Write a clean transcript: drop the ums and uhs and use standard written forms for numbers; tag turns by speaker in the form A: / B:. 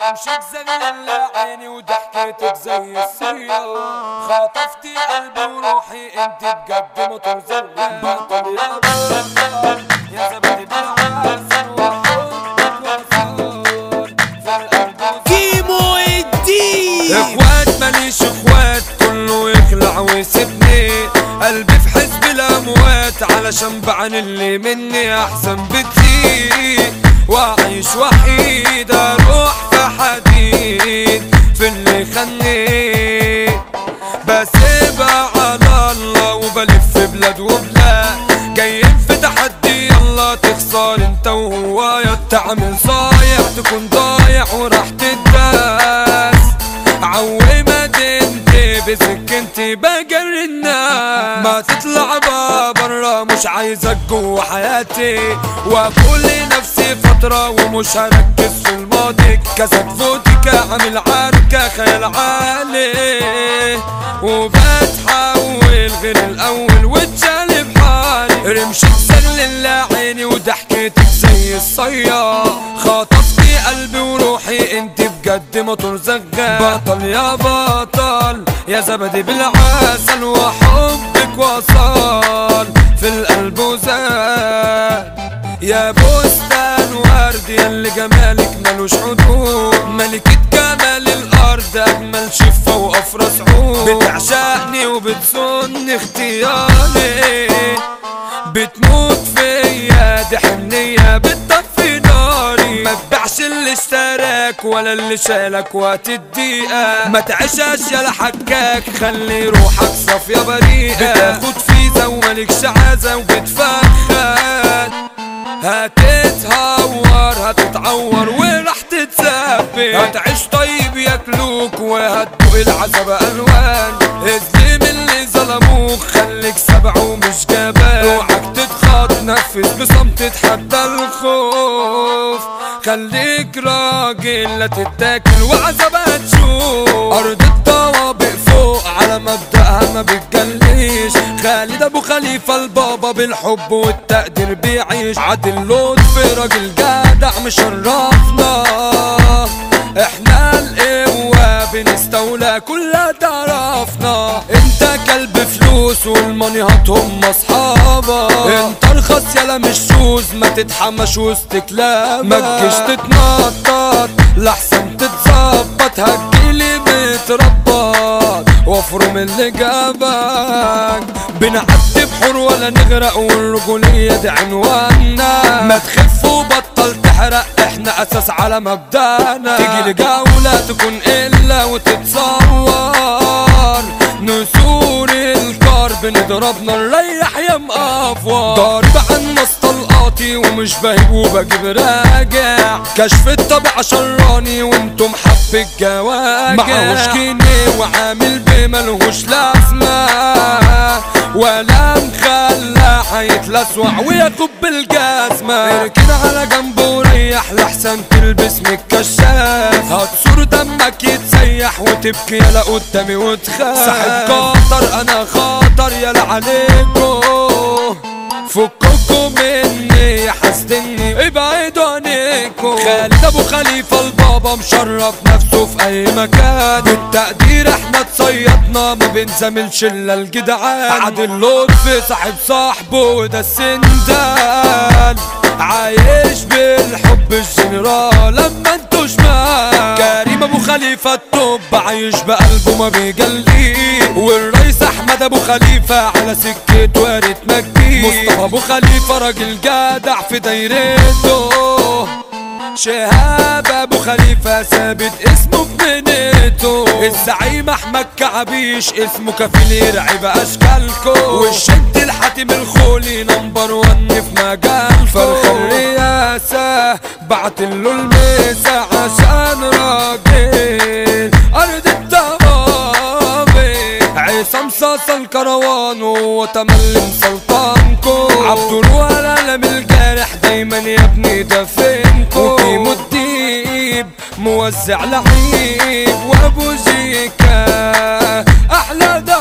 A: مشيت زغلل عيني وضحكتك زي السيارة، خطفتي قلبي وروحي انت بجد موتور زغلل. بطل يا بطل يا زبادي بالعسل وحبك وصال في القلب
B: كيمو الدين.
A: اخوات ماليش اخوات كله يخلع ويسيبني، قلبي في حزب الاموات علشان بعن اللي مني احسن بكتير، واعيش وحيد اروح في حديد في اللي خلني بسيبها على الله وبلف بلاد وبلاد، جايين في تحدي يلا تخسر انت وهو، يا تعمل صايع تكون ضايع وراح تداس، عوي مدينتي بسكنتي بجري الناس، ما تطلع برا مش عايزك جوا حياتي، واقول لنفسي فترة ومش هركز في الماضي، كاسات فوتيكا عامل عركة خيال عالي، وبتحول غير الاول واتشالب حالي، رمشك سلل عيني وضحكتك زي الصياد، خطفتي قلبي وروحي انت بجد موتور زغال. بطل يا بطل يا زبادي بالعسل وحبك وصال في القلب وزاد، يا بستان ورد ياللي جمالك ملوش حدود، ملكة جمال الارض اجمل شفة وافرس عود، بتعشقني وبتسن اختياري، بتموت فيا دي حنية بتطفي ناري، ما تبيعش اللي اشتراك ولا اللي شالك وقت الدقيقة، ما تعيشهاش يا حكاك خلي روحك صافية بريئة، بتاخد فيزا ومالكش عازة وبتفخد، هتتهور هتتعور وراح تتثبت، هتعيش طيب ياكلوك وهتدوق العذاب الوان، اسلم اللي ظلموك خليك سبع ومش جبان، اوعك تتخاط نفذ بصمت تتحدى الخوف، خليك راجل لا تتاكل وعذابها تشوف، ارض الطوابق فوق على مبدأها ما بتجليش، خالد ابو خليفة البابا بالحب والتقدير بيعيش، عادل لطفي راجل جدع مشرفنا، احنا القوة بنستولى كلها تعرفنا، انت كلب فلوس والمانيهات هم اصحابك، انت ارخص يالا مش شوز ما تتحمش وسط كلابك، ما تجيش تتنطط لحسن تتظبط، هتجيلي متربط وافرم اللي جابك، بنعدي بحور ولا نغرق والرجولية دي عنوانا، ما تخف وبطل تحرق احنا اساس على مبدأنا، تيجي لجولة تكون الا وتتصور، نسور الكرب نضربنا نريح يا مقفور، ضارب عنا طلقاتي ومش بهيب وبجيب راجع، كشف الطبع شراني وانتم حب الجواجع، معهوش جنيه وعامل بملهوش لازمة، ولا مخلع هيتلسوع وياخد بالجزمة، اركن على جنبه وريح لحسن تلبس من الكشاف، هتصور دمك يتسيح وتبكي يالا قدامي وتخاف، صاحب قطر انا خاطر يالا عليكو، فكوكو مني حاسدني ابعدوا عنيكو، خالد ابو خليفة البابا مشرف نفسه في اي مكان، بالتقدير احنا اتصيدنا ما بنزاملش الا الجدعان، عادل لطفي صاحب صاحبه وده السندان، عايش بالحب الجنرال لما انتو شمال، كريم ابو خليفة التوب عايش بقلبه ما بيجليه، والرئيس احمد ابو خليفة على سكته وارد مجديه، مصطفى ابو خليفة راجل جدع في دايرته، شهاب ابو خليفة ثابت اسمه في بنيته، الزعيم احمد كعبيش اسمه كفيل يرعي باشكالكو، والشد الحاتم الخولي نمبر 1 في مجال فرخ الرئاسة بعتله الميسا عشان راجل ارض الطوابق، عصام صاصا الكروان وتملم سلطانكو، عبد الولالم الجارح دايما يا ابني دفنكو، وكيمو الديب موزع لعيب وابو زيكا احلى